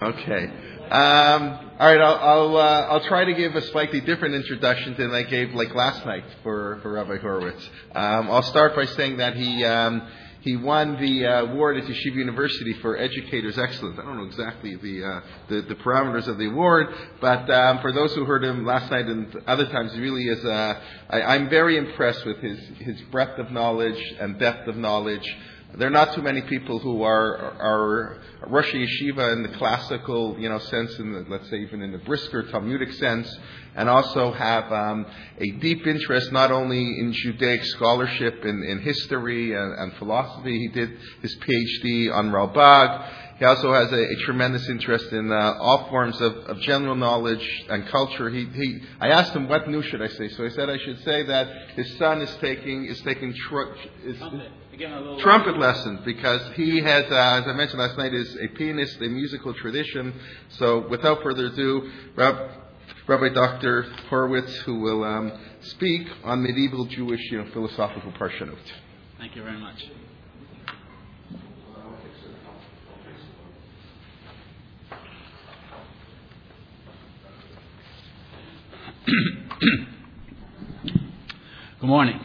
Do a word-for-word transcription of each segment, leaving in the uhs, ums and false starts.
Okay. Um, all right. I'll I'll, uh, I'll try to give a slightly different introduction than I gave like last night for, for Rabbi Horowitz. Um, I'll start by saying that he um, he won the uh, award at Yeshiva University for Educators Excellence. I don't know exactly the uh, the, the parameters of the award, but um, for those who heard him last night and other times, he really is. Uh, I, I'm very impressed with his his breadth of knowledge and depth of knowledge. There are not too many people who are are Rosh Yeshiva in the classical, you know, sense, in the, let's say even in the Brisker Talmudic sense, and also have um, a deep interest not only in Judaic scholarship in, in history and, and philosophy. He did his PhD on Ralbag. He also has a, a tremendous interest in uh, all forms of, of general knowledge and culture. He, he, I asked him, what new should I say? So he said I should say that his son is taking is taking tr- is, trumpet. Again, a little trumpet lessons, because he has, uh, as I mentioned last night, is a pianist, a musical tradition. So without further ado, Rab, Rabbi Doctor Horowitz, who will um, speak on medieval Jewish, you know, philosophical parshanut. Thank you very much. Good morning.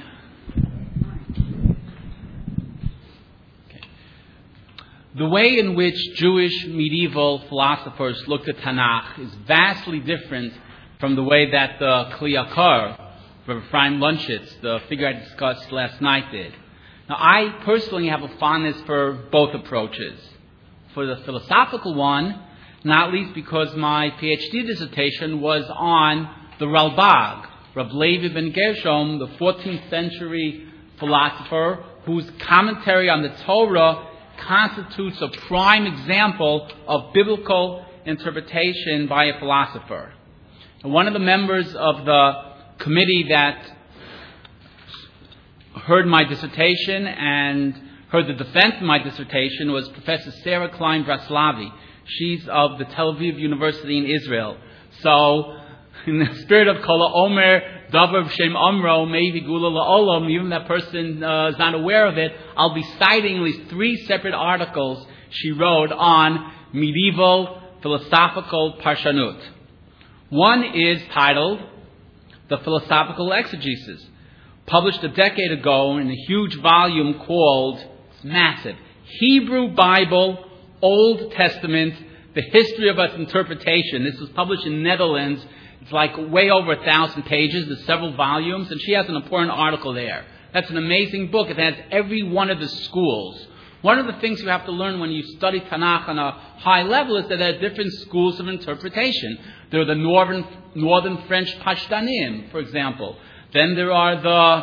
Okay. The way in which Jewish medieval philosophers looked at Tanakh is vastly different from the way that the Kli Yakar, Rabbi Ephraim Lunchitz, the figure I discussed last night, did. Now, I personally have a fondness for both approaches. For the philosophical one, not least because my PhD dissertation was on the Ralbag, Rab Levi ben Gershom, the fourteenth century philosopher whose commentary on the Torah constitutes a prime example of biblical interpretation by a philosopher. And one of the members of the committee that heard my dissertation and heard the defense of my dissertation was Professor Sarah Klein-Braslavi. She's of the Tel Aviv University in Israel. So, in the spirit of Kol Omer, Davar Shem Amro, maybe Gula La'olam, even that person uh, is not aware of it, I'll be citing at least three separate articles she wrote on medieval philosophical parshanut. One is titled The Philosophical Exegesis, published a decade ago in a huge volume called, it's massive, Hebrew Bible, Old Testament, the History of its Interpretation. This was published in Netherlands. It's like way over a thousand pages. There's several volumes, and she has an important article there. That's an amazing book. It has every one of the schools. One of the things you have to learn when you study Tanakh on a high level is that there are different schools of interpretation. There are the northern, northern French Pashtanim, for example. Then there are the,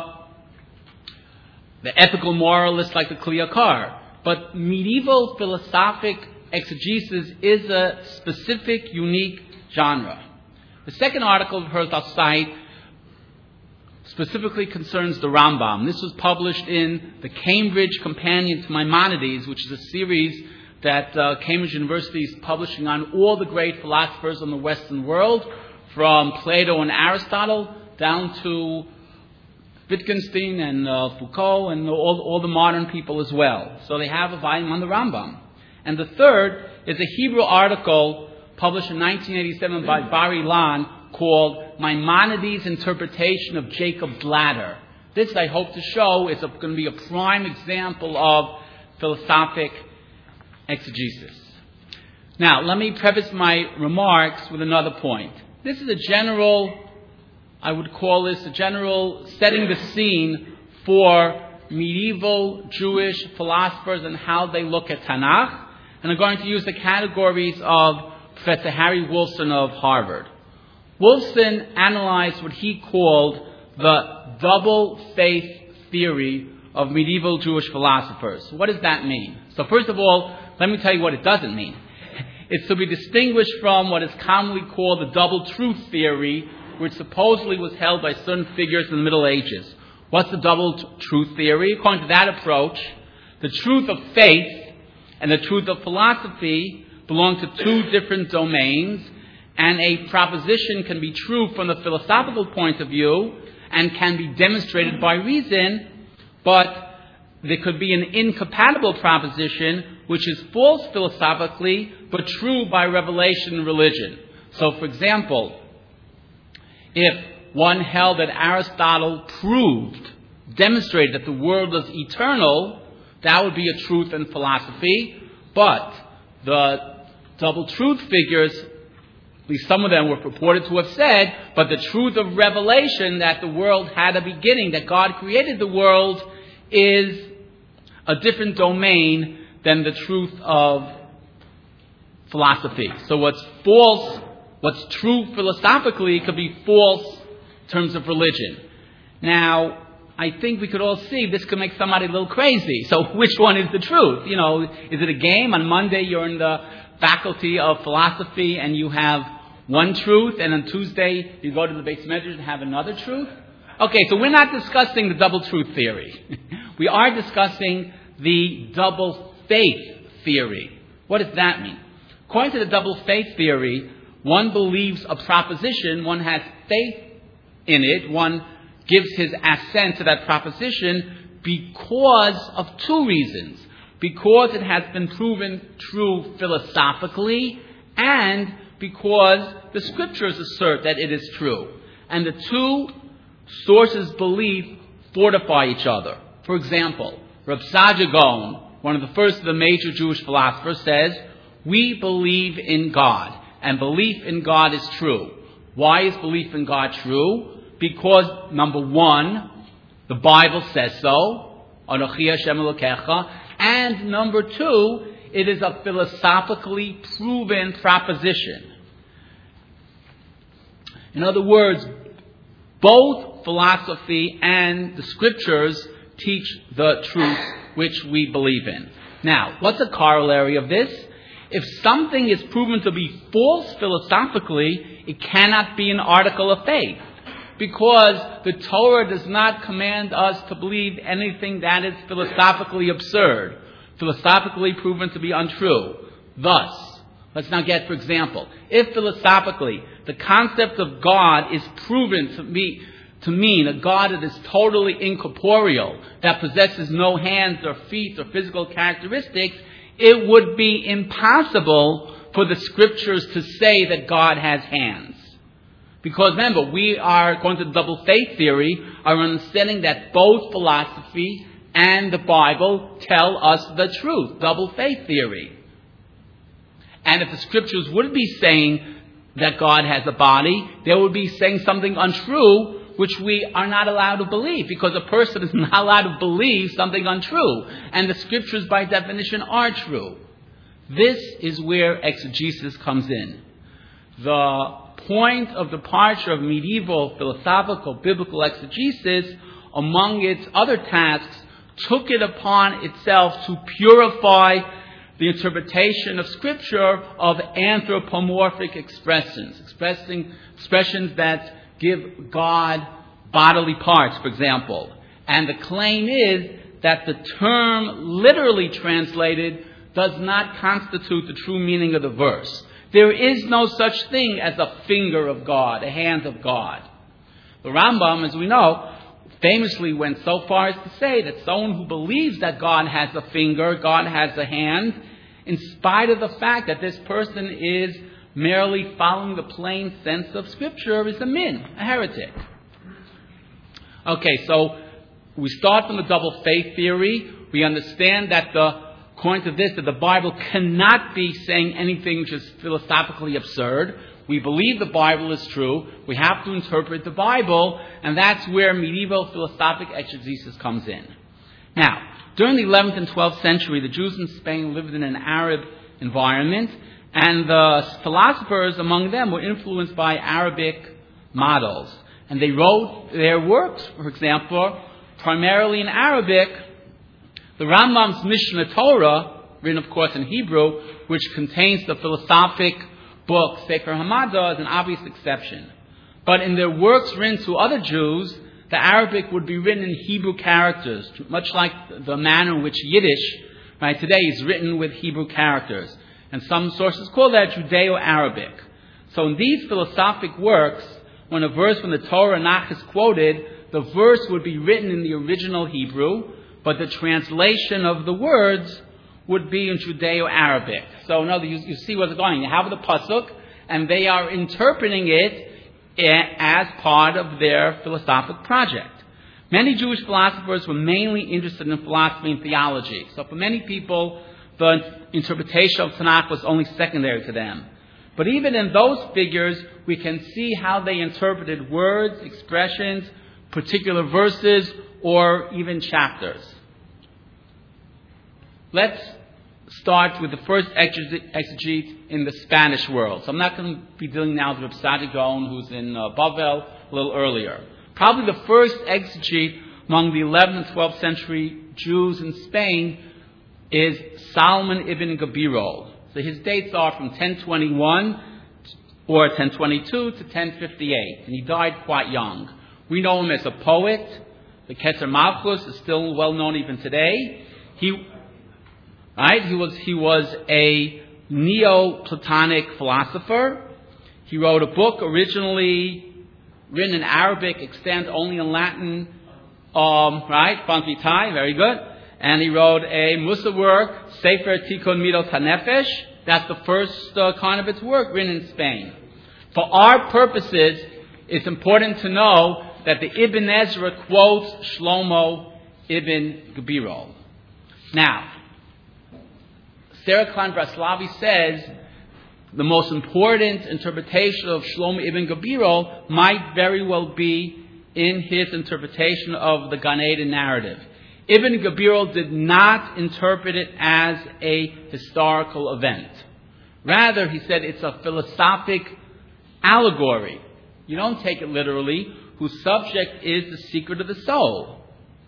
the ethical moralists like the Kli Yakar. But medieval philosophic exegesis is a specific, unique genre. The second article of hers I'll cite specifically concerns the Rambam. This was published in the Cambridge Companion to Maimonides, which is a series that uh, Cambridge University is publishing on all the great philosophers in the Western world, from Plato and Aristotle down to Wittgenstein and uh, Foucault and all, all the modern people as well. So they have a volume on the Rambam. And the third is a Hebrew article published in nineteen eighty-seven by Bar Ilan called Maimonides' Interpretation of Jacob's Ladder. This, I hope to show, is a, going to be a prime example of philosophic exegesis. Now, let me preface my remarks with another point. This is a general, I would call this a general setting the scene for medieval Jewish philosophers and how they look at Tanakh. And I'm going to use the categories of Professor Harry Wolfson of Harvard. Wolfson analyzed what he called the double faith theory of medieval Jewish philosophers. What does that mean? So first of all, let me tell you what it doesn't mean. It's to be distinguished from what is commonly called the double truth theory, which supposedly was held by certain figures in the Middle Ages. What's the double t- truth theory? According to that approach, the truth of faith and the truth of philosophy belong to two different domains, and a proposition can be true from the philosophical point of view and can be demonstrated by reason, but there could be an incompatible proposition which is false philosophically, but true by revelation and religion. So, for example, if one held that Aristotle proved, demonstrated that the world was eternal, that would be a truth in philosophy. But the double truth figures, at least some of them were purported to have said, but the truth of revelation, that the world had a beginning, that God created the world, is a different domain than the truth of philosophy. So what's false, what's true philosophically could be false in terms of religion. Now, I think we could all see this could make somebody a little crazy. So which one is the truth? You know, is it a game? On Monday you're in the faculty of philosophy and you have one truth, and on Tuesday you go to the Beis Medrash and have another truth? Okay, so we're not discussing the double truth theory. We are discussing the double faith theory. What does that mean? According to the double faith theory, one believes a proposition, one has faith in it, one gives his assent to that proposition because of two reasons. Because it has been proven true philosophically, and because the scriptures assert that it is true. And the two sources' belief fortify each other. For example, Reb Saadia Gaon, one of the first of the major Jewish philosophers, says, we believe in God, and belief in God is true. Why is belief in God true? Because, number one, the Bible says so, Anochi Hashem Elokecha, and number two, it is a philosophically proven proposition. In other words, both philosophy and the scriptures teach the truth which we believe in. Now, what's a corollary of this? If something is proven to be false philosophically, it cannot be an article of faith. Because the Torah does not command us to believe anything that is philosophically absurd, philosophically proven to be untrue. Thus, let's now get, for example, if philosophically the concept of God is proven to be to mean a God that is totally incorporeal, that possesses no hands or feet or physical characteristics, it would be impossible for the scriptures to say that God has hands. Because remember, we are, according to the double faith theory, are understanding that both philosophy and the Bible tell us the truth, double faith theory. And if the scriptures would be saying that God has a body, they would be saying something untrue, which we are not allowed to believe, because a person is not allowed to believe something untrue. And the scriptures, by definition, are true. This is where exegesis comes in. The point of departure of medieval philosophical biblical exegesis, among its other tasks, took it upon itself to purify the interpretation of Scripture of anthropomorphic expressions, expressing expressions that give God bodily parts, for example. And the claim is that the term literally translated does not constitute the true meaning of the verse. There is no such thing as a finger of God, a hand of God. The Rambam, as we know, famously went so far as to say that someone who believes that God has a finger, God has a hand, in spite of the fact that this person is merely following the plain sense of Scripture, is a min, a heretic. Okay, so we start from the double faith theory. We understand that the according to this, that the Bible cannot be saying anything which is philosophically absurd. We believe the Bible is true. We have to interpret the Bible, and that's where medieval philosophic exegesis comes in. Now, during the eleventh and twelfth century, the Jews in Spain lived in an Arab environment, and the philosophers among them were influenced by Arabic models. And they wrote their works, for example, primarily in Arabic. The Rambam's Mishneh Torah, written of course in Hebrew, which contains the philosophic book Sefer Hamada, is an obvious exception. But in their works written to other Jews, the Arabic would be written in Hebrew characters, much like the manner in which Yiddish, right, today is written with Hebrew characters. And some sources call that Judeo-Arabic. So in these philosophic works, when a verse from the Torah Nach is quoted, the verse would be written in the original Hebrew, but the translation of the words would be in Judeo-Arabic. So, in other words, you, you see what's going on. You have the pasuk, and they are interpreting it as part of their philosophic project. Many Jewish philosophers were mainly interested in philosophy and theology. So, for many people, the interpretation of Tanakh was only secondary to them. But even in those figures, we can see how they interpreted words, expressions, particular verses, or even chapters. Let's start with the first exegete in the Spanish world. So I'm not going to be dealing now with Reb Saadia Gaon, who's in uh, Bavel, a little earlier. Probably the first exegete among the eleventh and twelfth century Jews in Spain is Solomon ibn Gabirol. So his dates are from ten twenty-one or ten twenty-two to ten fifty-eight, and he died quite young. We know him as a poet. The Keter Malchus is still well known even today. He, right? He was he was a Neoplatonic philosopher. He wrote a book originally written in Arabic, extant only in Latin. Um, right? Font Vitae, very good. And he wrote a Musa work, Sefer Tikkun Midot HaNefesh. That's the first uh, kind of its work written in Spain. For our purposes, it's important to know that the Ibn Ezra quotes Shlomo ibn Gabirol. Now, Sarah Klein Braslavi says the most important interpretation of Shlomo ibn Gabirol might very well be in his interpretation of the Gan Eden narrative. Ibn Gabirol did not interpret it as a historical event. Rather, he said it's a philosophic allegory. You don't take it literally, whose subject is the secret of the soul.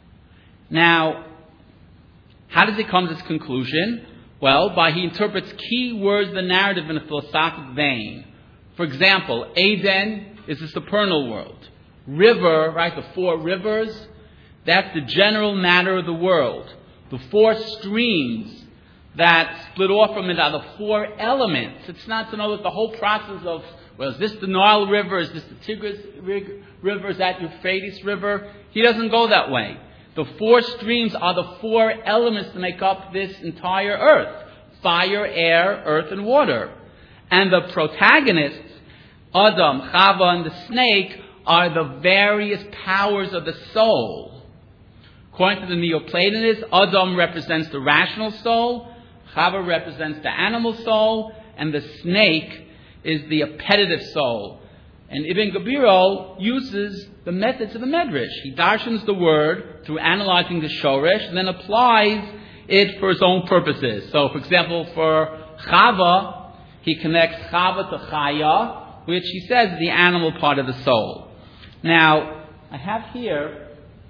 Now, how does he come to this conclusion? Well, by he interprets key words of the narrative in a philosophic vein. For example, Eden is the supernal world. River, right, the four rivers, that's the general matter of the world. The four streams that split off from it are the four elements. It's not to know that the whole process of, well, is this the Nile River? Is this the Tigris River? Is that Euphrates River? He doesn't go that way. The four streams are the four elements that make up this entire earth. Fire, air, earth, and water. And the protagonists, Adam, Chava, and the snake, are the various powers of the soul. According to the Neoplatonists, Adam represents the rational soul, Chava represents the animal soul, and the snake is the appetitive soul. And Ibn Gabirol uses the methods of the Medrash. He darshans the word through analyzing the shoresh and then applies it for his own purposes. So, for example, for Chava, he connects Chava to Chaya, which he says is the animal part of the soul. Now, I have here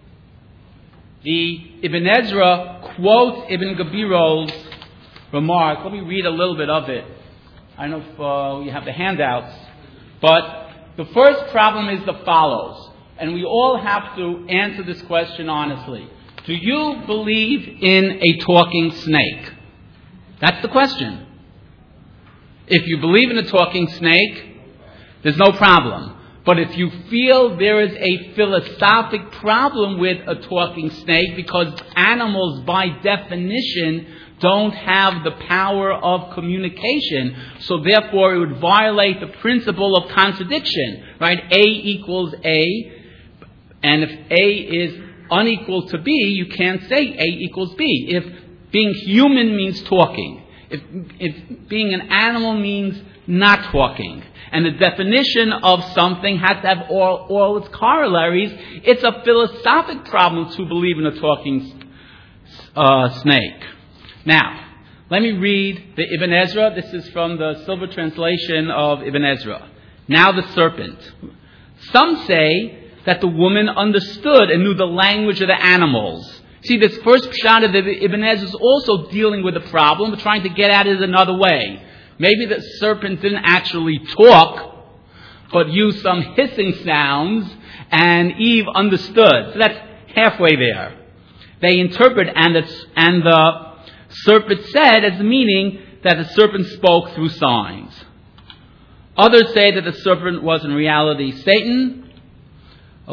the Ibn Ezra quotes Ibn Gabirol's remark. Let me read a little bit of it. I don't know if uh, you have the handouts. But the first problem is the follows. And we all have to answer this question honestly. Do you believe in a talking snake? That's the question. If you believe in a talking snake, there's no problem. But if you feel there is a philosophic problem with a talking snake because animals by definition don't have the power of communication, so therefore it would violate the principle of contradiction, right? A equals A, and if A is unequal to B, you can't say A equals B. If being human means talking, if, if being an animal means not talking, and the definition of something has to have all, all its corollaries, it's a philosophic problem to believe in a talking uh, snake. Now, let me read the Ibn Ezra. This is from the Silver translation of Ibn Ezra. Now the serpent. Some say that the woman understood and knew the language of the animals. See, this first pshat of Ibn Ezra is also dealing with the problem, but trying to get at it another way. Maybe the serpent didn't actually talk, but used some hissing sounds, and Eve understood. So that's halfway there. They interpret, and, it's, and the serpent said as meaning that the serpent spoke through signs. Others say that the serpent was in reality Satan.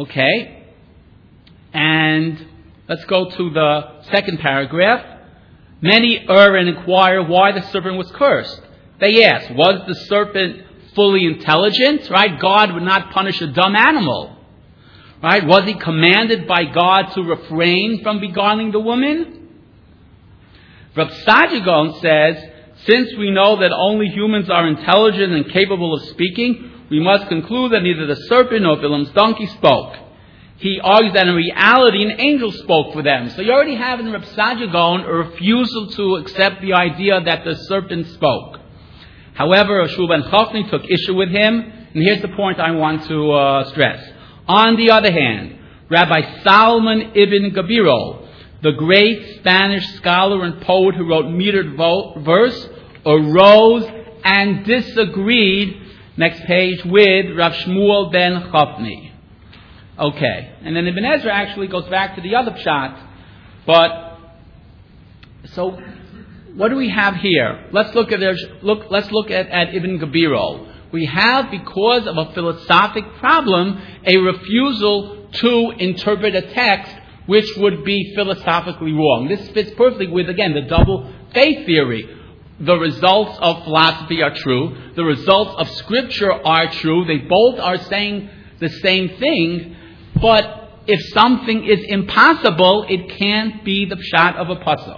Okay. And let's go to the second paragraph. Many err and inquire why the serpent was cursed. They ask, was the serpent fully intelligent? Right? God would not punish a dumb animal. Right? Was he commanded by God to refrain from beguiling the woman? Reb Saadia Gaon says, since we know that only humans are intelligent and capable of speaking, we must conclude that neither the serpent nor Bilam's donkey spoke. He argues that in reality an angel spoke for them. So you already have in Reb Saadia Gaon a refusal to accept the idea that the serpent spoke. However, Shmuel ben Chofni took issue with him, and here's the point I want to uh, stress. On the other hand, Rabbi Salman ibn Gabirol, the great Spanish scholar and poet who wrote metered vo- verse, arose and disagreed, next page, with Rav Shmuel ben Chofni. Okay, and then Ibn Ezra actually goes back to the other pshat, but so what do we have here? Let's look at look. Let's look at, at Ibn Gabirol. We have, because of a philosophic problem, a refusal to interpret a text which would be philosophically wrong. This fits perfectly with, again, the double faith theory. The results of philosophy are true. The results of Scripture are true. They both are saying the same thing. But if something is impossible, it can't be the pshat of a pasuk.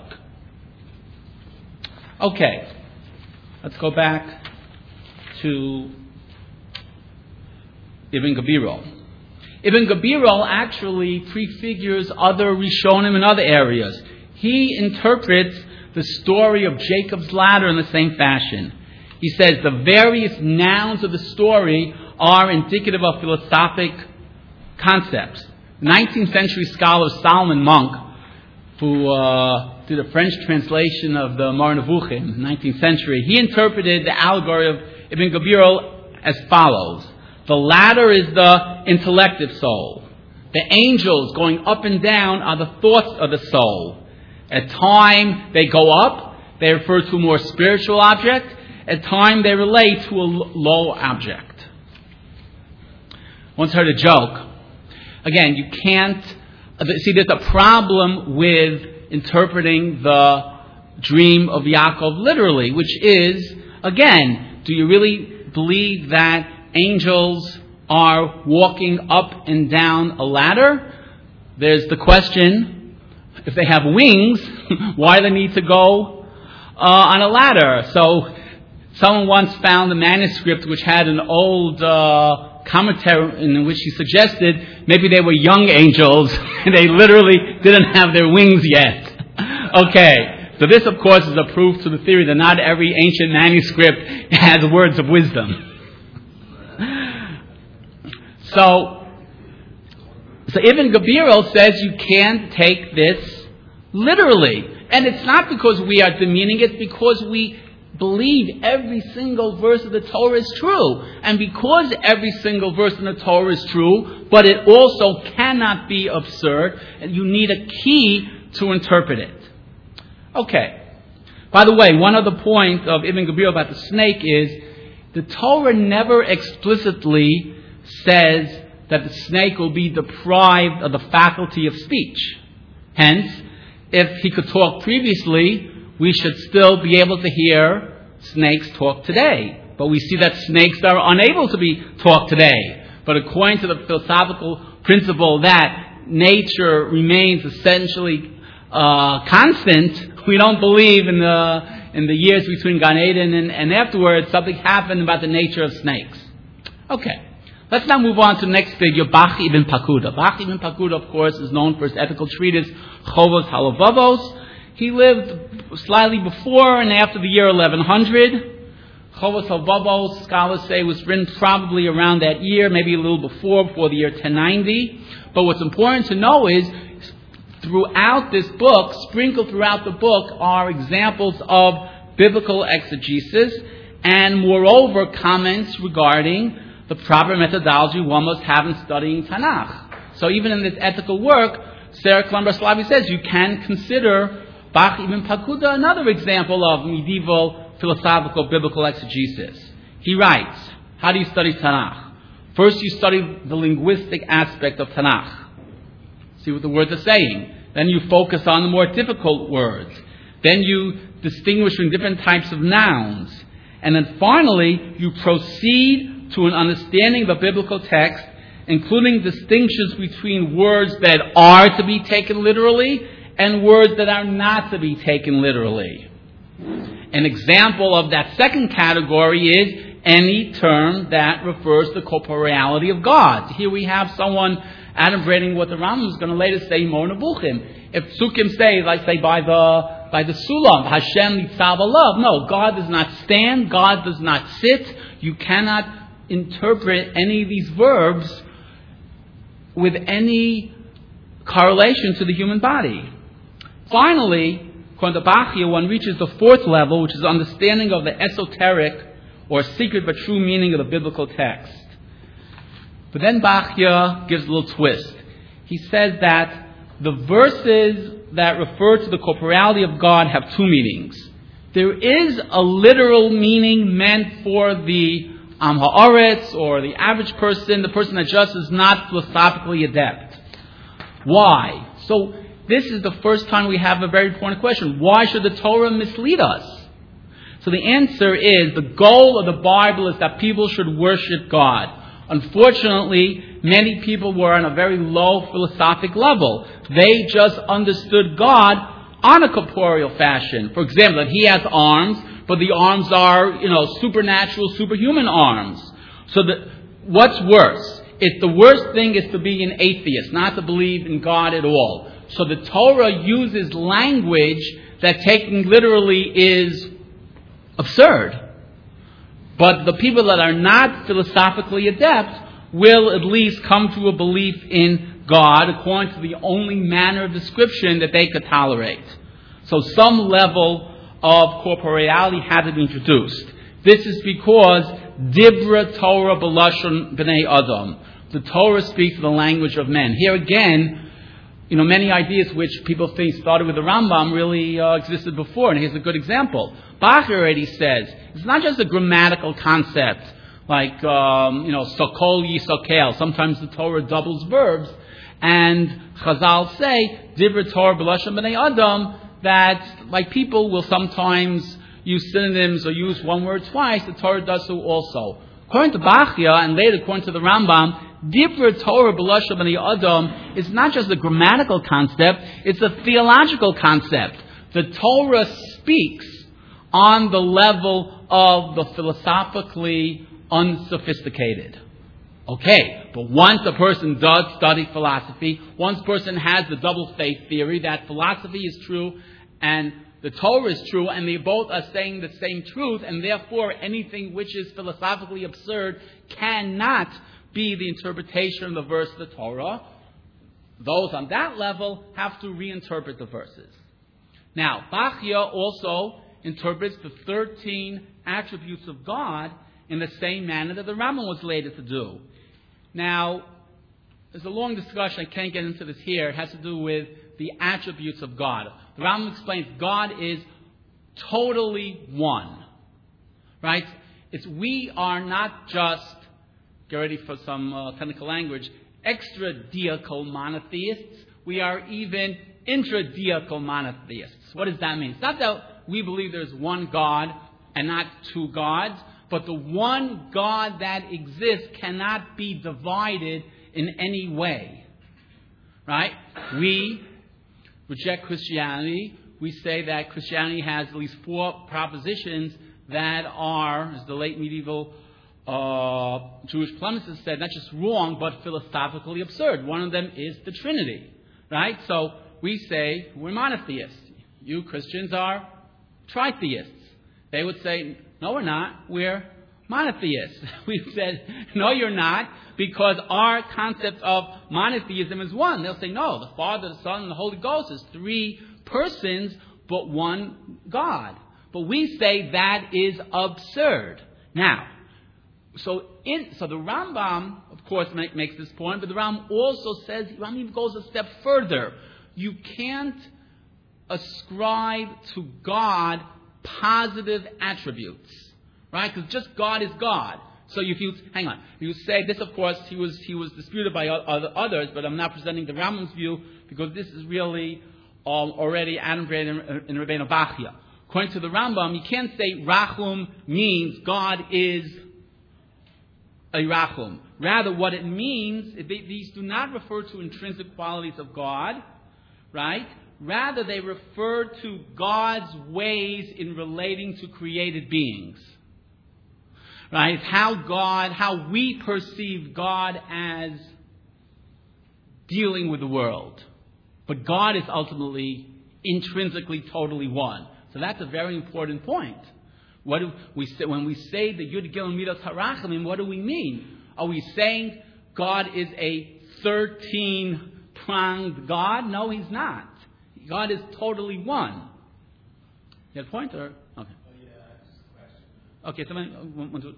Okay, let's go back to Ibn Gabirol. Ibn Gabirol actually prefigures other Rishonim in other areas. He interprets the story of Jacob's ladder in the same fashion. He says the various nouns of the story are indicative of philosophic concepts. nineteenth century scholar Solomon Monk, who uh, did a French translation of the Mar Nevuchim in the nineteenth century, he interpreted the allegory of Ibn Gabirol as follows. The ladder is the intellective soul. The angels going up and down are the thoughts of the soul. At time they go up, they refer to a more spiritual object. At time they relate to a low object. Once heard a joke. Again, you can't... See, there's a problem with interpreting the dream of Yaakov literally, which is, again, do you really believe that angels are walking up and down a ladder? There's the question, if they have wings, why do they need to go uh, on a ladder? So, someone once found a manuscript which had an old uh, commentary in which he suggested maybe they were young angels and they literally didn't have their wings yet. Okay, so this of course is a proof to the theory that not every ancient manuscript has words of wisdom. So, so Ibn Gabirol says you can't take this literally. And it's not because we are demeaning it, because we believe every single verse of the Torah is true. And because every single verse in the Torah is true, but it also cannot be absurd, you need a key to interpret it. Okay. By the way, one other point of Ibn Gabirol about the snake is the Torah never explicitly says that the snake will be deprived of the faculty of speech. Hence, if he could talk previously, we should still be able to hear snakes talk today. But we see that snakes are unable to be taught today. But according to the philosophical principle that nature remains essentially uh, constant, we don't believe in the in the years between Gan Eden and, and afterwards something happened about the nature of snakes. Okay. Let's now move on to the next figure, Bach ibn Pakuda. Bach ibn Pakuda, of course, is known for his ethical treatise, Chovos Halavavos. He lived slightly before and after the year eleven hundred. Chovos Halavavos, scholars say, was written probably around that year, maybe a little before, before the year ten ninety. But what's important to know is, throughout this book, sprinkled throughout the book, are examples of biblical exegesis and, moreover, comments regarding the proper methodology one must have in studying Tanakh. So even in this ethical work, Sarah Klamber-Slavi says you can consider Bach ibn Pakuda another example of medieval philosophical biblical exegesis. He writes, how do you study Tanakh? First you study the linguistic aspect of Tanakh. See what the words are saying. Then you focus on the more difficult words. Then you distinguish between different types of nouns. And then finally, you proceed to an understanding of the biblical text, including distinctions between words that are to be taken literally and words that are not to be taken literally. An example of that second category is any term that refers to the corporeality of God. Here we have someone adumbrating what the Rambam is going to later say, Mor Nevuchim. If Psukim say, like say by the by the Sulam, Hashem Nitzav Alav. No, God does not stand, God does not sit. You cannot interpret any of these verbs with any correlation to the human body. Finally, according to Bachya, one reaches the fourth level, which is understanding of the esoteric or secret but true meaning of the biblical text. But then Bachya gives a little twist. He says that the verses that refer to the corporeality of God have two meanings. There is a literal meaning meant for the Am Ha'aretz, or the average person, the person that just is not philosophically adept. Why? So this is the first time we have a very important question. Why should the Torah mislead us? So the answer is, the goal of the Bible is that people should worship God. Unfortunately, many people were on a very low philosophic level. They just understood God on a corporeal fashion. For example, that He has arms, but the arms are, you know, supernatural, superhuman arms. So that, what's worse? If the worst thing is to be an atheist, not to believe in God at all. So the Torah uses language that taken literally is absurd. But the people that are not philosophically adept will at least come to a belief in God according to the only manner of description that they could tolerate. So some level of corporeality had to be introduced. This is because Dibra Torah B'lashon B'nei Adam. The Torah speaks the language of men. Here again, you know, many ideas which people think started with the Rambam really uh, existed before. And here's a good example. Bach already says, it's not just a grammatical concept, like, um, you know, Sokol Yisokel. Sometimes the Torah doubles verbs. And Chazal say, Dibra Torah B'lashon B'nei Adam, that, like, people will sometimes use synonyms or use one word twice. The Torah does so also. According to Bachya, and later according to the Rambam, Dibra Torah B'lashon B'nei Adam is not just a grammatical concept, it's a theological concept. The Torah speaks on the level of the philosophically unsophisticated. Okay, but once a person does study philosophy, once a person has the double faith theory that philosophy is true and the Torah is true, and they both are saying the same truth, and therefore anything which is philosophically absurd cannot be the interpretation of the verse of the Torah, those on that level have to reinterpret the verses. Now, Bachya also interprets the thirteen attributes of God in the same manner that the Rambam was later to do. Now, there's a long discussion. I can't get into this here. It has to do with the attributes of God. The Rambam explains God is totally one. Right? It's we are not just, get ready for some uh, technical language, extra-deical monotheists. We are even intra-deical monotheists. What does that mean? It's not that we believe there's one God and not two gods, but the one God that exists cannot be divided in any way. Right? We reject Christianity. We say that Christianity has at least four propositions that are, as the late medieval uh, Jewish polemicists said, not just wrong, but philosophically absurd. One of them is the Trinity. Right? So we say we're monotheists. You Christians are tritheists. They would say, no, we're not. We're monotheists. We said, no, you're not, because our concept of monotheism is one. They'll say, no, the Father, the Son, and the Holy Ghost is three persons, but one God. But we say that is absurd. Now, so in so the Rambam, of course, make, makes this point, but the Rambam also says, the Rambam even goes a step further. You can't ascribe to God positive attributes, right? Because just God is God. So if you hang on, you say this. Of course, he was he was disputed by other others, but I'm not presenting the Rambam's view because this is really um, already adumbrated in, in Rabbeinu Bachya. According to the Rambam, you can't say Rachum means God is a Rachum. Rather, what it means, these do not refer to intrinsic qualities of God, right? Rather, they refer to God's ways in relating to created beings. Right? It's how God, how we perceive God as dealing with the world. But God is ultimately, intrinsically, totally one. So that's a very important point. What do we say, when we say the Yud Gimel Midos HaRachamim, what do we mean? Are we saying God is a thirteen-pronged God? No, He's not. God is totally one. You have a point? Or? Okay. Oh, yeah, just a question. Okay, so one, one, two.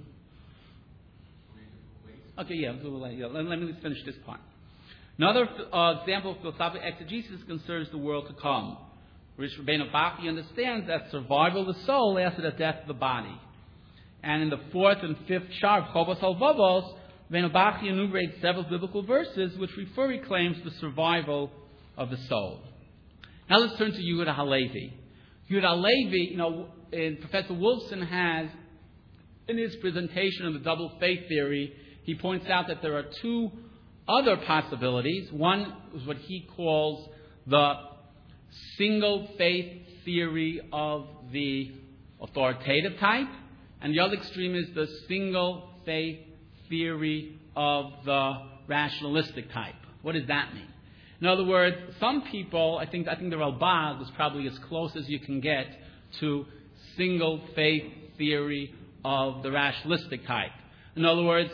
Okay, yeah, yeah let, let me finish this part. Another uh, example of philosophical exegesis concerns the world to come, which Rabbeinu Bachya understands that survival of the soul after the death of the body. And in the fourth and fifth char of Chovos HaLevavos, Rabbeinu Bachya enumerates several biblical verses which refer, he claims, to the survival of the soul. Now let's turn to Yehuda Halevi. Yehuda Halevi, you know, and Professor Wolfson has, in his presentation of the double faith theory, he points out that there are two other possibilities. One is what he calls the single faith theory of the authoritative type, and the other extreme is the single faith theory of the rationalistic type. What does that mean? In other words, some people, I think I think the Ralbag was probably as close as you can get to single faith theory of the rationalistic type. In other words,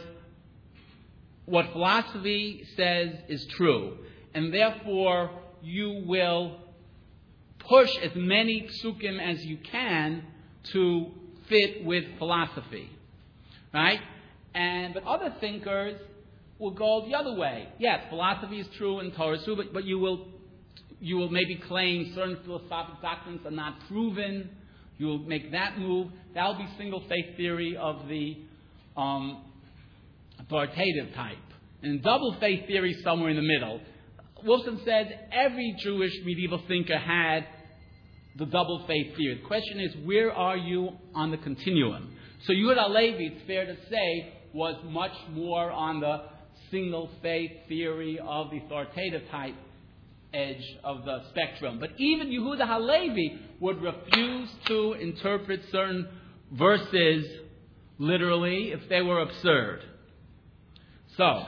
what philosophy says is true, and therefore you will push as many psukim as you can to fit with philosophy, right? And but other thinkers will go the other way. Yes, philosophy is true and Torah is true, but, but you will you will maybe claim certain philosophic doctrines are not proven. You will make that move. That will be single faith theory of the um, authoritative type. And double faith theory somewhere in the middle. Wilson said every Jewish medieval thinker had the double faith theory. The question is, where are you on the continuum? So Yehuda Halevi, it's fair to say, was much more on the single faith theory of the authoritative type edge of the spectrum. But even Yehuda Halevi would refuse to interpret certain verses literally if they were absurd. So,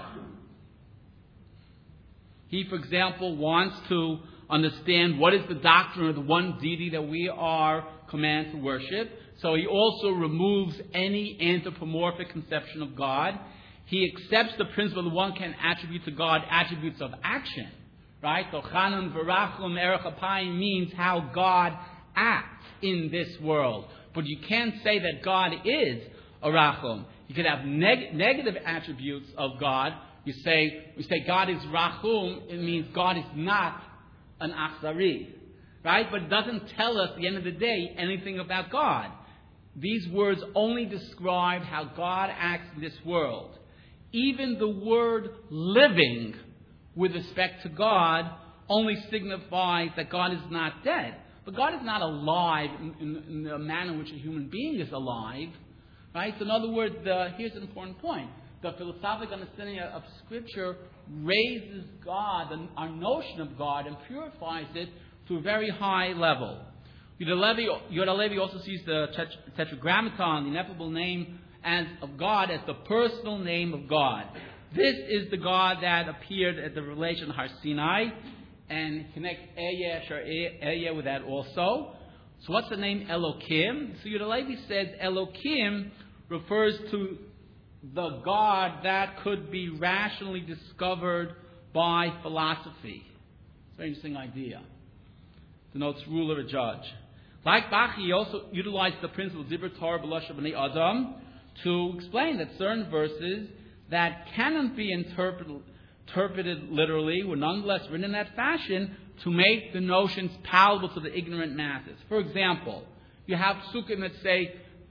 he, for example, wants to understand what is the doctrine of the one deity that we are commanded to worship. So he also removes any anthropomorphic conception of God. He accepts the principle that one can attribute to God attributes of action. Right? So Chanun V'Rachum Erech Apayim means how God acts in this world. But you can't say that God is a Rachum. You could have neg- negative attributes of God. You say, you say God is Rachum, it means God is not an Achzari. Right? But it doesn't tell us, at the end of the day, anything about God. These words only describe how God acts in this world. Even the word living, with respect to God, only signifies that God is not dead. But God is not alive in, in, in the manner in which a human being is alive. Right? So in other words, the, here's an important point. The philosophical understanding of Scripture raises God, and our notion of God, and purifies it to a very high level. Yehuda Halevi also sees the Tetragrammaton, the ineffable name as of God, as the personal name of God. This is the God that appeared at the relation Har Sinai, and connects Ehyeh Asher Ehyeh with that also. So what's the name Elokim? So Yehuda Halevi says Elokim refers to the God that could be rationally discovered by philosophy. It's a very interesting idea. Denotes ruler or judge. Like Bachya, he also utilized the principle of Dibur Torah B'Lashon B'nei Adam to explain that certain verses that cannot be interpreted, interpreted literally were nonetheless written in that fashion to make the notions palatable to the ignorant masses. For example, you have psukim that say,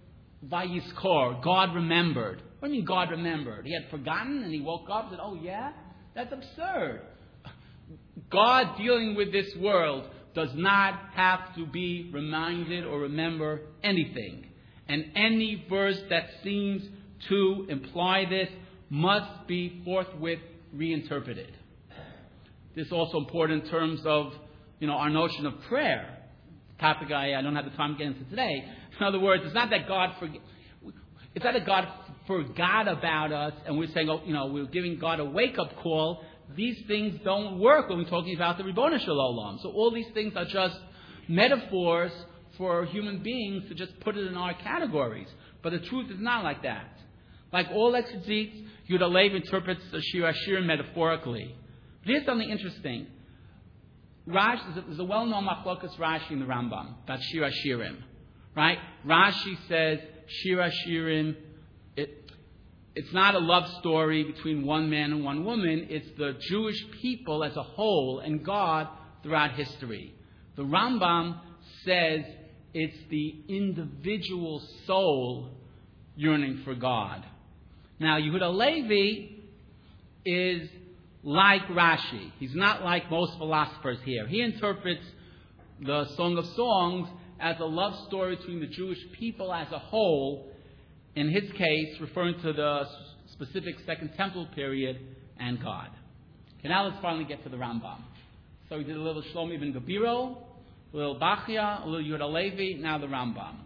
Vayiskor, God remembered. What do you mean God remembered? He had forgotten and he woke up and said, oh yeah? That's absurd. God dealing with this world does not have to be reminded or remember anything. And any verse that seems to imply this must be forthwith reinterpreted. This is also important in terms of, you know, our notion of prayer. Topic I, I don't have the time to get into today. In other words, it's not that God forget, it's not that God forgot about us and we're saying, oh, you know, we're giving God a wake-up call. These things don't work when we're talking about the Ribono Shel Olam. So all these things are just metaphors for human beings to just put it in our categories. But the truth is not like that. Like all exegetes, Yehuda Halevi interprets the Shir HaShirim metaphorically. But here's something interesting. Rashi, there's a well-known machlokas Rashi in the Rambam about Shir HaShirim. Right? Rashi says Shir HaShirim, it, it's not a love story between one man and one woman. It's the Jewish people as a whole and God throughout history. The Rambam says it's the individual soul yearning for God. Now, Yehuda Halevi is like Rashi. He's not like most philosophers here. He interprets the Song of Songs as a love story between the Jewish people as a whole, in his case, referring to the specific Second Temple period and God. Okay, now let's finally get to the Rambam. So we did a little Shlomo ibn Gabiro, a little Bachya, a little Yehuda Halevi, now the Rambam.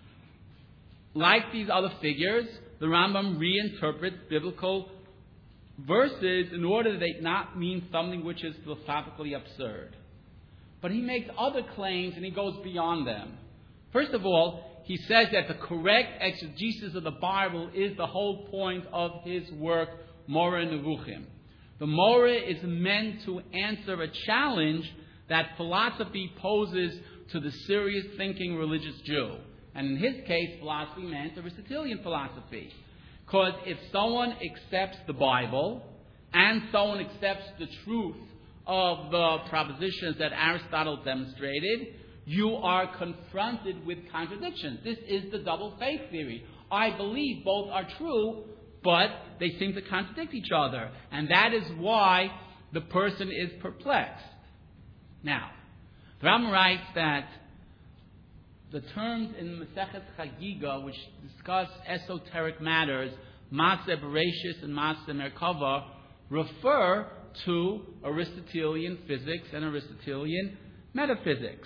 Like these other figures, the Rambam reinterprets biblical verses in order that they not mean something which is philosophically absurd. But he makes other claims and he goes beyond them. First of all, he says that the correct exegesis of the Bible is the whole point of his work, Moreh Nevuchim. The Moreh is meant to answer a challenge that philosophy poses to the serious thinking religious Jew. And in his case, philosophy meant Aristotelian philosophy. Because if someone accepts the Bible and someone accepts the truth of the propositions that Aristotle demonstrated, you are confronted with contradictions. This is the double faith theory. I believe both are true, but they seem to contradict each other. And that is why the person is perplexed. Now, the Rambam writes that the terms in Masechet Chagiga, which discuss esoteric matters, Maaseh Bereshis and Maaseh Merkava, refer to Aristotelian physics and Aristotelian metaphysics.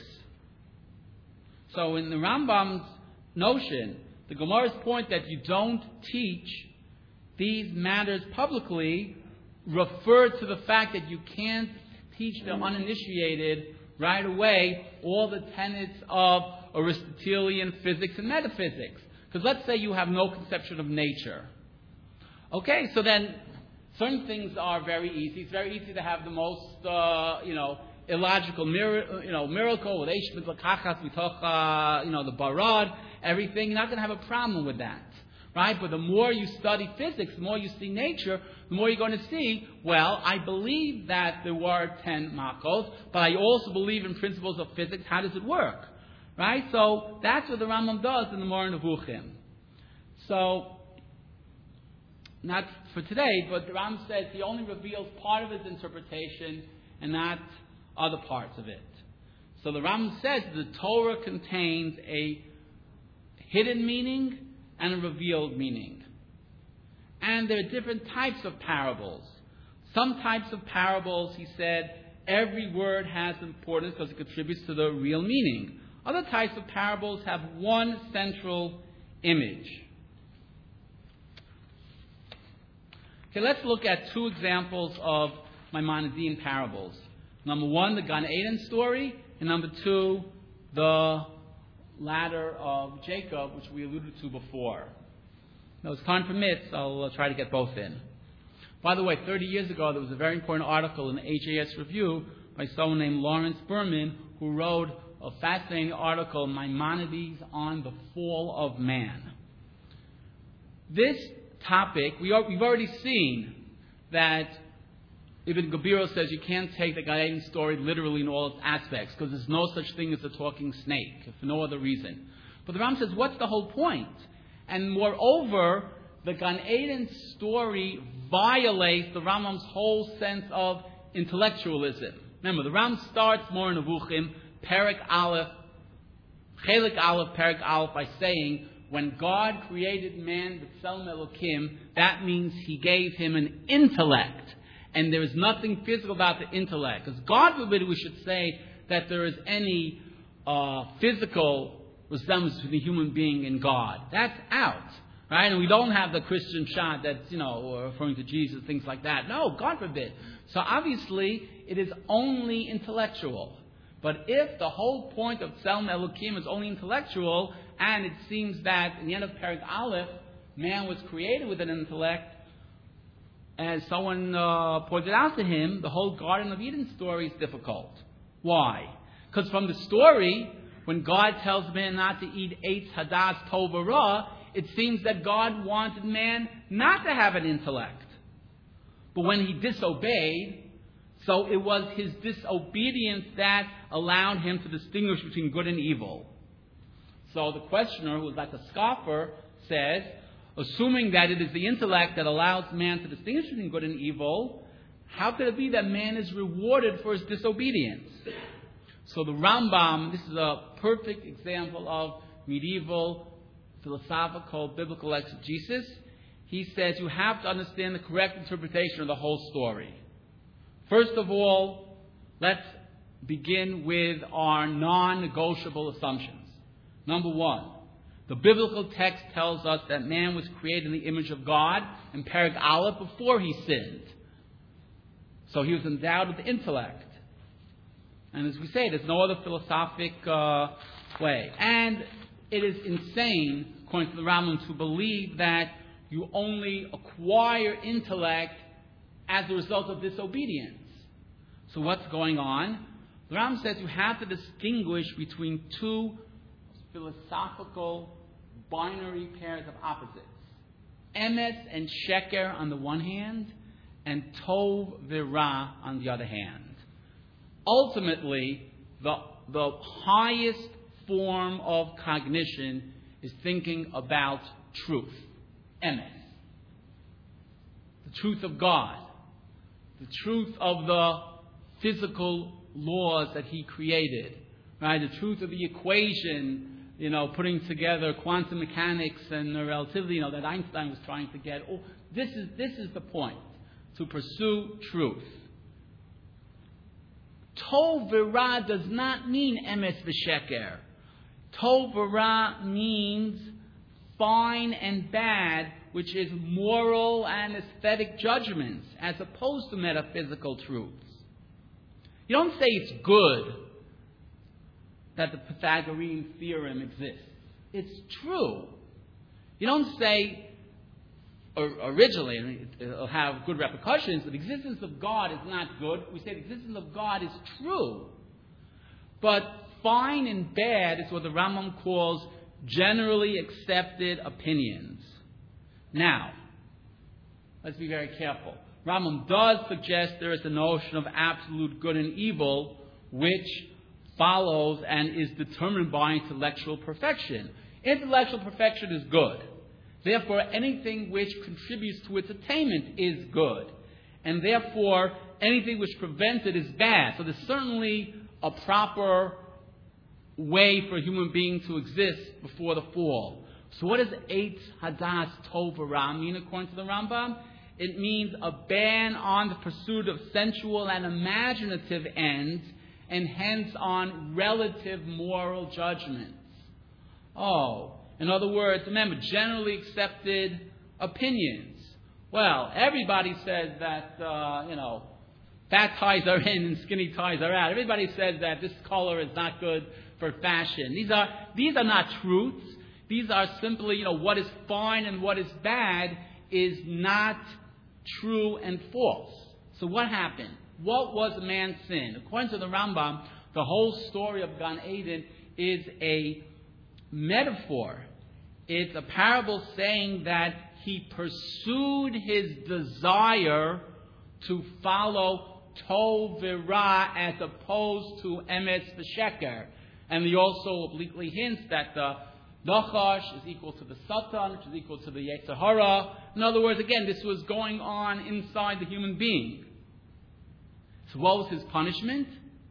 So in the Rambam's notion, the Gemara's point that you don't teach these matters publicly refer to the fact that you can't teach the uninitiated right away all the tenets of Aristotelian physics and metaphysics. Because let's say you have no conception of nature. Okay, so then certain things are very easy. It's very easy to have the most, uh, you know, illogical mir- you know, miracle with Eish Mitzvah Mitocha, you know, the Barad, everything. You're not going to have a problem with that. Right? But the more you study physics, the more you see nature, the more you're going to see, well, I believe that there were ten makos, but I also believe in principles of physics. How does it work? Right? So that's what the Rambam does in the Moreh Nevuchim. So, not for today, but the Rambam says he only reveals part of his interpretation and not other parts of it. So the Rambam says the Torah contains a hidden meaning and a revealed meaning. And there are different types of parables. Some types of parables, he said, every word has importance because it contributes to the real meaning. Other types of parables have one central image. Okay, let's look at two examples of Maimonidean parables. Number one, the Gan Eden story, and number two, the ladder of Jacob, which we alluded to before. Now, as time permits, I'll uh, try to get both in. By the way, thirty years ago, there was a very important article in the A J S Review by someone named Lawrence Berman, who wrote a fascinating article, Maimonides on the Fall of Man. This topic, we are, we've already seen that Ibn Gabiro says you can't take the Gan Eden story literally in all its aspects because there's no such thing as a talking snake, for no other reason. But the Ram says, what's the whole point? And moreover, the Gan Eden story violates the Rambam's whole sense of intellectualism. Remember, the Ram starts Moreh Nevuchim, Perek Aleph, Chelik Aleph, Perek Aleph, by saying, when God created man, B'Tselem Elokim, that means He gave him an intellect. And there is nothing physical about the intellect. Because God forbid we should say that there is any uh, physical resemblance between the human being and God. That's out. Right? And we don't have the Christian shot that's, you know, referring to Jesus, things like that. No, God forbid. So obviously, it is only intellectual. But if the whole point of B'Tselem Elokim is only intellectual, and it seems that in the end of Perek Aleph, man was created with an intellect, as someone uh, pointed out to him, the whole Garden of Eden story is difficult. Why? Because from the story, when God tells man not to eat Eitz Hadas Tov V'Ra, it seems that God wanted man not to have an intellect. But when he disobeyed, so it was his disobedience that allowed him to distinguish between good and evil. So the questioner, who is like a scoffer, says, assuming that it is the intellect that allows man to distinguish between good and evil, how could it be that man is rewarded for his disobedience? So the Rambam, this is a perfect example of medieval philosophical biblical exegesis. He says you have to understand the correct interpretation of the whole story. First of all, let's begin with our non-negotiable assumptions. Number one, the biblical text tells us that man was created in the image of God in Perek Aleph before he sinned. So he was endowed with intellect. And as we say, there's no other philosophic uh, way. And it is insane, according to the Rambam, to believe that you only acquire intellect as a result of disobedience. So what's going on? The Rambam says you have to distinguish between two philosophical binary pairs of opposites. Emes and Sheker on the one hand, and Tov V'Ra on the other hand. Ultimately, the, the highest form of cognition is thinking about truth. Emes. The truth of God. The truth of the physical laws that He created. Right? The truth of the equation, you know, putting together quantum mechanics and relativity, you know, that Einstein was trying to get. Oh, this is this is the point. To pursue truth. Tov V'Ra does not mean Emes V'Sheker. Tov V'Ra means fine and bad, which is moral and aesthetic judgments, as opposed to metaphysical truths. You don't say it's good that the Pythagorean theorem exists. It's true. You don't say, or originally, I mean, it'll have good repercussions, that the existence of God is not good. We say the existence of God is true. But fine and bad is what the Rambam calls generally accepted opinions. Now, let's be very careful. Rambam does suggest there is a notion of absolute good and evil, which follows and is determined by intellectual perfection. Intellectual perfection is good. Therefore, anything which contributes to its attainment is good. And therefore, anything which prevents it is bad. So there's certainly a proper way for a human being to exist before the fall. So what does Eitz Hadas Tov V'Ra mean according to the Rambam? It means a ban on the pursuit of sensual and imaginative ends, and hence on relative moral judgments. Oh, in other words, remember, generally accepted opinions. Well, everybody says that, uh, you know, fat ties are in and skinny ties are out. Everybody says that this color is not good for fashion. These are these are not truths. These are simply, you know, what is fine and what is bad is not true and false. So what happened? What was man's sin? According to the Rambam, the whole story of Gan Eden is a metaphor. It's a parable saying that he pursued his desire to follow Tov V'Ra as opposed to Emes V'Sheker. And he also obliquely hints that the Nachash is equal to the Satan, which is equal to the Yetzer Hara. In other words, again, this was going on inside the human being. So what was his punishment?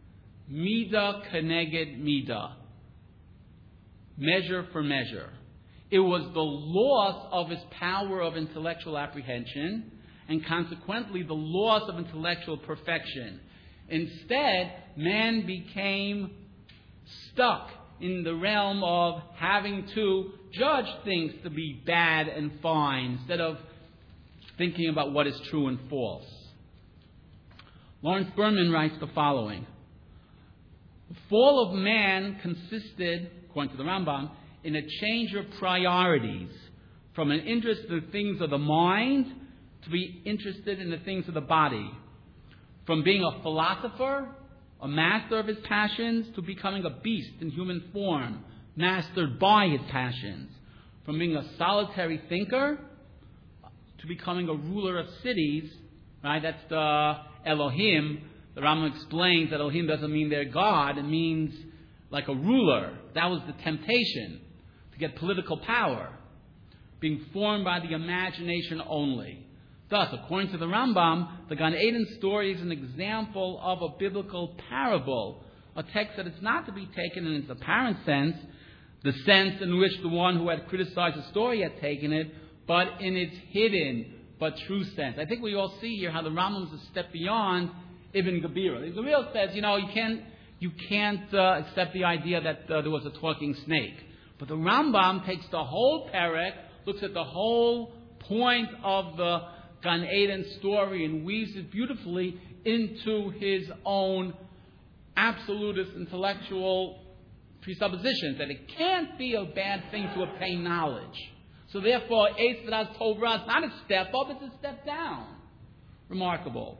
Midah keneged midah. Measure for measure. It was the loss of his power of intellectual apprehension and consequently the loss of intellectual perfection. Instead, man became stuck in the realm of having to judge things to be bad and fine instead of thinking about what is true and false. Lawrence Berman writes the following. The fall of man consisted, according to the Rambam, in a change of priorities from an interest in the things of the mind to be interested in the things of the body. From being a philosopher, a master of his passions, to becoming a beast in human form, mastered by his passions. From being a solitary thinker to becoming a ruler of cities, right? That's the Elohim. The Rambam explains that Elohim doesn't mean they're God. It means like a ruler. That was the temptation, to get political power, being formed by the imagination only. Thus, according to the Rambam, the Gan Eden story is an example of a biblical parable, a text that is not to be taken in its apparent sense, the sense in which the one who had criticized the story had taken it, but in its hidden but true sense. I think we all see here how the Rambam is a step beyond Ibn Gabira. Ibn Gabira says, you know, you can't, you can't uh, accept the idea that uh, there was a talking snake. But the Rambam takes the whole perek, looks at the whole point of the Gan Eden story and weaves it beautifully into his own absolutist intellectual presuppositions, that it can't be a bad thing to obtain knowledge. So therefore, Eitz V'das Tovra is not a step up, it's a step down. Remarkable.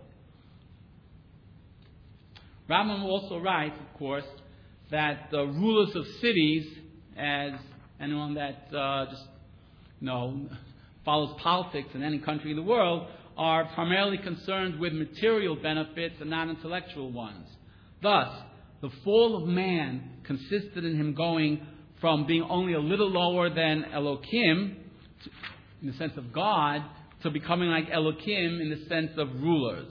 Rambam also writes, of course, that the rulers of cities, as anyone that uh, just, you know, follows politics in any country in the world, are primarily concerned with material benefits and not intellectual ones. Thus, the fall of man consisted in him going from being only a little lower than Elohim, to, in the sense of God, to becoming like Elohim in the sense of rulers.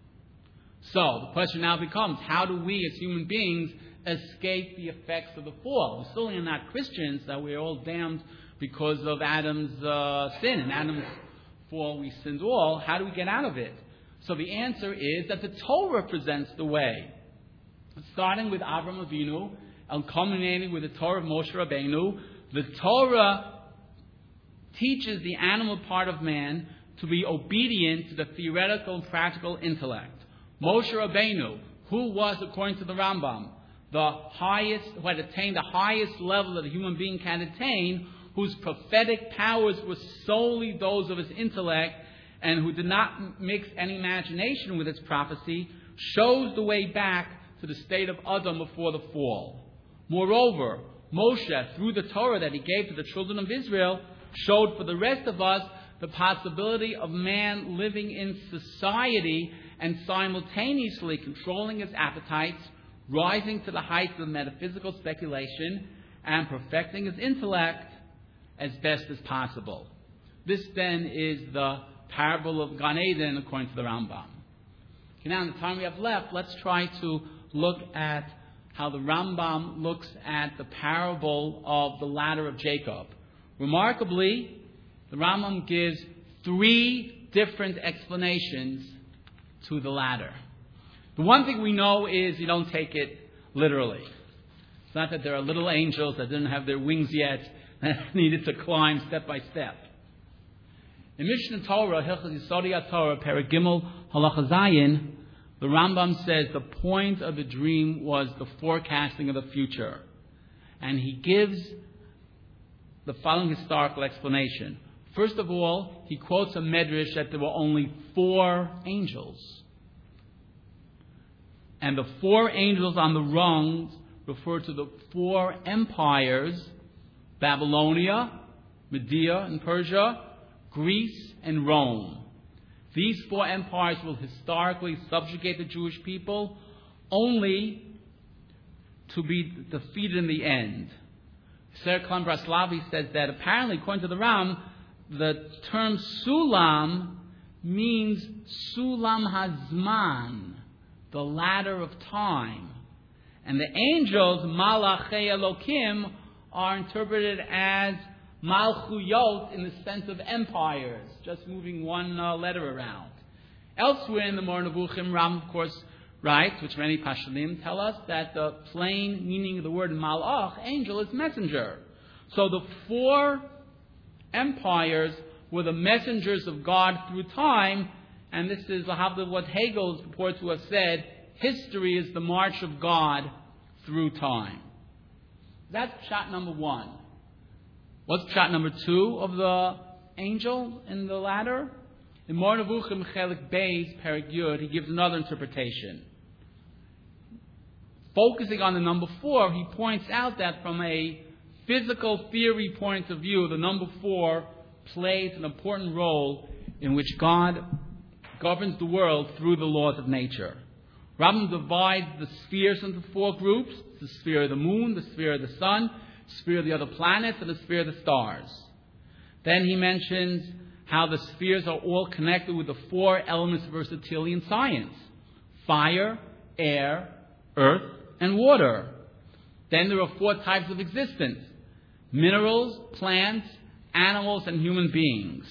So, the question now becomes, how do we as human beings escape the effects of the fall? We certainly are not Christians, that we're all damned because of Adam's uh, sin. In Adam's fall, we sinned all. How do we get out of it? So the answer is that the Torah presents the way. Starting with Avraham Avinu and culminating with the Torah of Moshe Rabbeinu, the Torah teaches the animal part of man to be obedient to the theoretical and practical intellect. Moshe Rabbeinu, who was, according to the Rambam, the highest, who had attained the highest level that a human being can attain, whose prophetic powers were solely those of his intellect, and who did not mix any imagination with its prophecy, shows the way back to the state of Adam before the fall. Moreover, Moshe, through the Torah that he gave to the children of Israel, showed for the rest of us the possibility of man living in society and simultaneously controlling his appetites, rising to the heights of metaphysical speculation, and perfecting his intellect as best as possible. This then is the parable of Gan Eden according to the Rambam. Okay, now in the time we have left, let's try to look at how the Rambam looks at the parable of the ladder of Jacob. Remarkably, the Rambam gives three different explanations to the ladder. The one thing we know is you don't take it literally. It's not that there are little angels that didn't have their wings yet and needed to climb step by step. In Mishnah Torah, Hilchos Yesodei Torah, Perek Gimel, Halacha Zayin, the Rambam says the point of the dream was the forecasting of the future. And he gives the following historical explanation. First of all, he quotes a medrash that there were only four angels. And the four angels on the rungs refer to the four empires, Babylonia, Media and Persia, Greece and Rome. These four empires will historically subjugate the Jewish people only to be defeated in the end. Ser Klam Braslavi says that apparently, according to the Ram, the term Sulam means Sulam Hazman, the ladder of time. And the angels, Malachei Elokim, are interpreted as Malchuyot in the sense of empires, just moving one uh, letter around. Elsewhere in the Moreh Nevuchim, Ram, of course, writes, which many Pashalim tell us, that the plain meaning of the word Malach, angel, is messenger. So the four empires were the messengers of God through time, and this is what Hegel is purported to have said, history is the march of God through time. That's shot number one. What's shot number two of the angel in the ladder? In Moreh Nevuchim Chelik Beis Perek Yud, he gives another interpretation. Focusing on the number four, he points out that from a physical theory point of view, the number four plays an important role in which God governs the world through the laws of nature. Rambam divides the spheres into four groups: the sphere of the moon, the sphere of the sun, the sphere of the other planets, and the sphere of the stars. Then he mentions how the spheres are all connected with the four elements of Aristotelian science: fire, air, earth, and water. Then there are four types of existence: minerals, plants, animals, and human beings.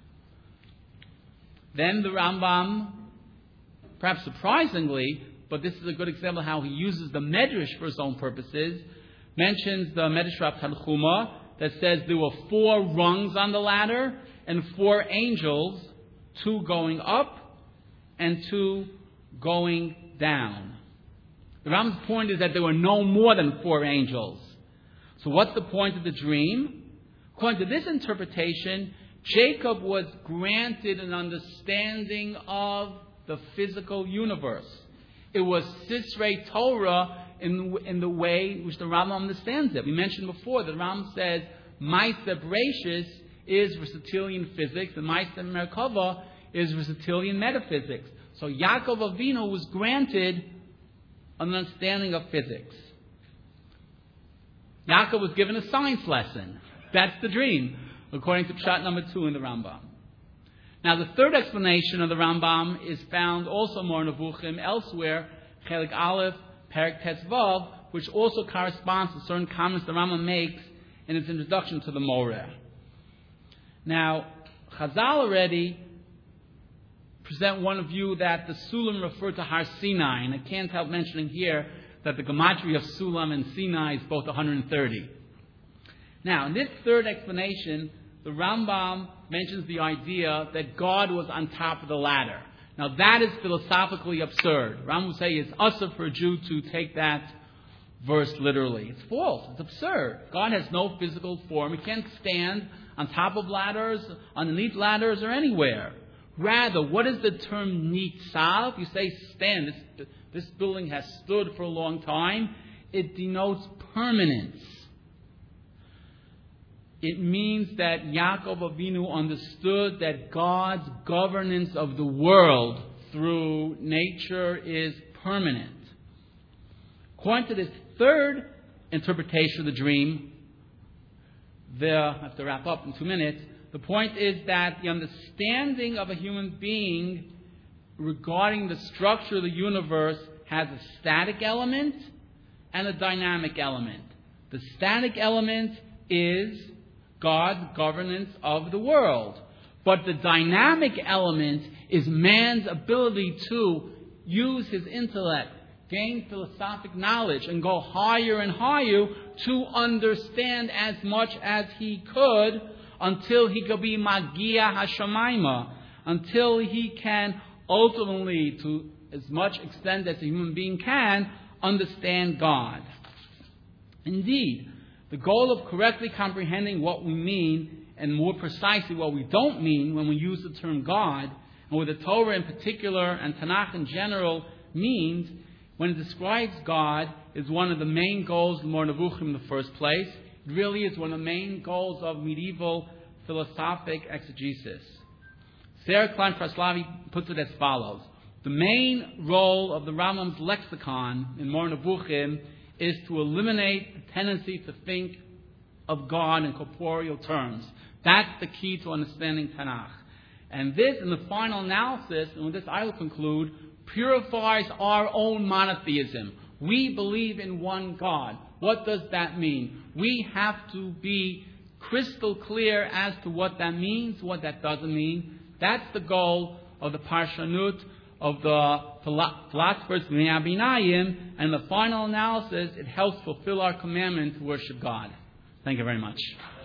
Then the Rambam, perhaps surprisingly, but this is a good example of how he uses the Medrash for his own purposes, mentions the Medrash Rav Tanchuma that says there were four rungs on the ladder and four angels, two going up and two going down. The Rambam's point is that there were no more than four angels. So what's the point of the dream? According to this interpretation, Jacob was granted an understanding of the physical universe. It was Sisrei Torah in, in the way which the Rambam understands it. We mentioned before that the Rambam says Ma'aseh Bereishis is Aristotelian physics and Ma'aseh Merkava is Aristotelian metaphysics. So Yaakov Avinu was granted an understanding of physics. Yaakov was given a science lesson. That's the dream, according to Pshat number two in the Rambam. Now, the third explanation of the Rambam is found also more in Nevuchim elsewhere, Chelik Aleph, Perek Tetzvav, which also corresponds to certain comments the Rambam makes in its introduction to the Moreh. Now, Chazal already present one view that the Sulam refer to Har Sinai, and I can't help mentioning here that the gematria of Sulam and Sinai is both one hundred thirty. Now, in this third explanation, the Rambam mentions the idea that God was on top of the ladder. Now, that is philosophically absurd. Rambam would say it's usher for a Jew to take that verse literally. It's false. It's absurd. God has no physical form. He can't stand on top of ladders, underneath ladders, or anywhere. Rather, what is the term nitzav? You say stand. This, this building has stood for a long time. It denotes permanence. It means that Yaakov Avinu understood that God's governance of the world through nature is permanent. According to this third interpretation of the dream, the, I have to wrap up in two minutes, the point is that the understanding of a human being regarding the structure of the universe has a static element and a dynamic element. The static element is God's governance of the world. But the dynamic element is man's ability to use his intellect, gain philosophic knowledge, and go higher and higher to understand as much as he could until he could be Magia Hashamayma, until he can ultimately, to as much extent as a human being can, understand God. Indeed, the goal of correctly comprehending what we mean, and more precisely what we don't mean when we use the term God, and what the Torah in particular and Tanakh in general means, when it describes God, is one of the main goals of Moreh Nevuchim in the first place. It really is one of the main goals of medieval philosophic exegesis. Sarah Klein Praslavi puts it as follows. The main role of the Rambam's lexicon in Moreh Nevuchim is to eliminate the tendency to think of God in corporeal terms. That's the key to understanding Tanakh. And this, in the final analysis, and with this I will conclude, purifies our own monotheism. We believe in one God. What does that mean? We have to be crystal clear as to what that means, what that doesn't mean. That's the goal of the Parshanut, of the philosophers of Abinayim, and the final analysis, it helps fulfill our commandment to worship God. Thank you very much.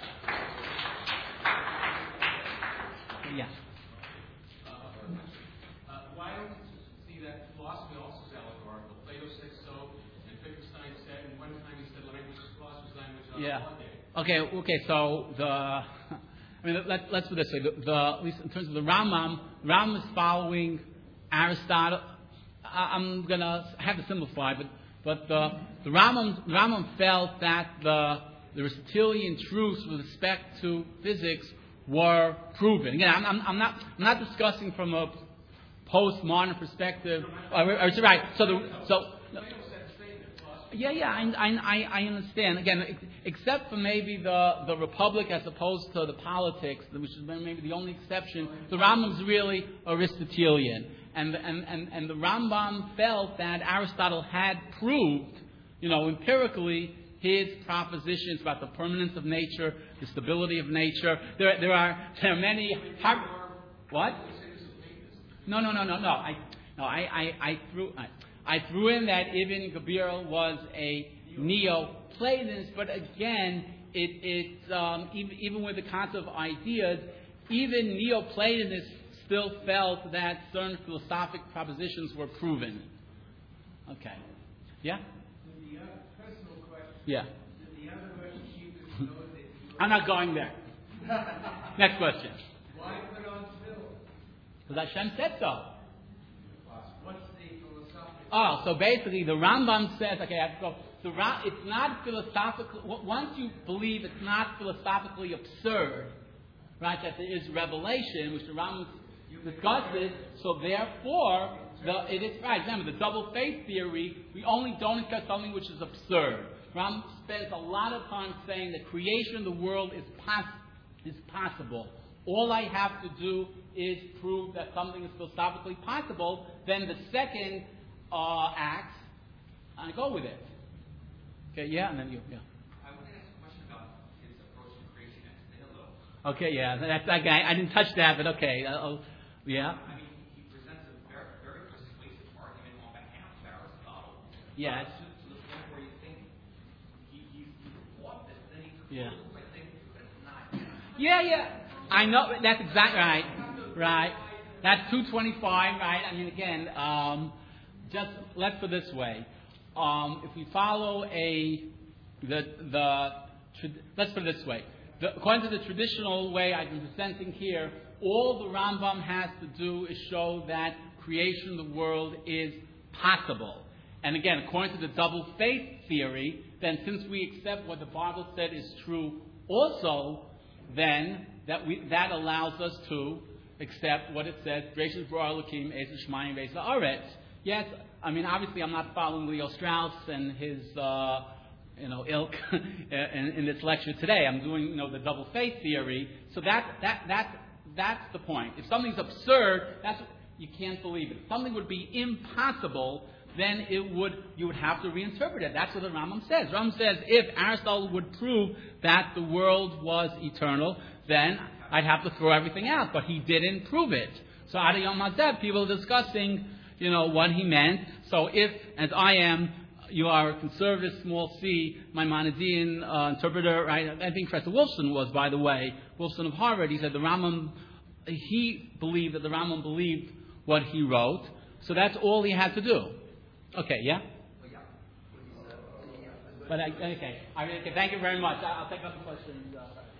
Yes. Uh, uh, why don't we see that philosophy also is allegorical? Plato said so, and Wittgenstein said, and one time he said language, philosophy's language on Yeah. holiday. Okay. Okay. So the, I mean, let, let's put it this way. The, the, at least in terms of the Rambam, Rambam is following Aristotle. I, I'm gonna have to simplify, but but the the Rambam Rambam felt that the the Aristotelian truths with respect to physics were proven. Again, I'm, I'm, I'm not I'm not discussing from a postmodern perspective. Uh, right. So the so. Yeah, yeah, I, I, I understand. Again, except for maybe the, the Republic as opposed to the politics, which is maybe the only exception, the Rambam is really Aristotelian. And, and, and, and the Rambam felt that Aristotle had proved, you know, empirically, his propositions about the permanence of nature, the stability of nature. There, there are there are many. What? No, no, no, no, no. I, no, I, I, I threw. I, I threw in that Ibn Gabir was a Neo-Platonist, but again, it, it um, even, even with the concept of ideas, even Neo-Platonists still felt that certain philosophic propositions were proven. Okay. Yeah? The other personal question. Yeah. The other question she was know that you I'm not going there. Next question. Why put on film? Because Hashem said so. What's the philosophical? Oh, so basically the Rambam says, okay, I have to go. The Ram, it's not philosophical. Once you believe it's not philosophically absurd, right, that there is revelation, which the Rambam discusses, so therefore, the, it is right. Remember, the double faith theory, we only don't accept something which is absurd. Rambam spends a lot of time saying that creation of the world is, pos- is possible. All I have to do is prove that something is philosophically possible. Then the second uh, act, I go with it. Okay, yeah, and then you, yeah. I want to ask a question about his approach to creation ex nihilo. Okay, yeah, that's that guy. I didn't touch that, but okay, uh, yeah. I mean, he presents a very, very persuasive argument on behalf of Aristotle. Yes. Uh, to, to the point where you think he, he, he fought this, then he Yeah. concludes by saying it's not. Yeah, yeah. I know that's exactly right. Right. That's two twenty-five, right? I mean, again, um, just let's put it this way: um, if we follow a the the let's put it this way, the, according to the traditional way I've been presenting here, all the Rambam has to do is show that creation of the world is possible. And again, according to the double faith theory, then since we accept what the Bible said is true, also, then that we that allows us to accept what it says, Gracious B'ra Elokim, Ezer Shmayim, Ezer Aretz. Yes, I mean, obviously I'm not following Leo Strauss and his, uh, you know, ilk in, in this lecture today. I'm doing, you know, the double faith theory. So that, that, that, that's the point. If something's absurd, that's, you can't believe it. If something would be impossible, then it would, you would have to reinterpret it. That's what the Rambam says. Rambam says, if Aristotle would prove that the world was eternal, then I'd have to throw everything out. But he didn't prove it. So Ad Yom Hazeh, people are discussing, you know, what he meant. So if, as I am, you are a conservative, small c, Maimonidean uh, interpreter, right? I think Professor Wolfson was, by the way, Wolfson of Harvard. He said the Rambam, he believed that the Rambam believed what he wrote. So that's all he had to do. Okay, yeah? But I, okay, I mean, okay, thank you very much. I'll take other questions. Uh,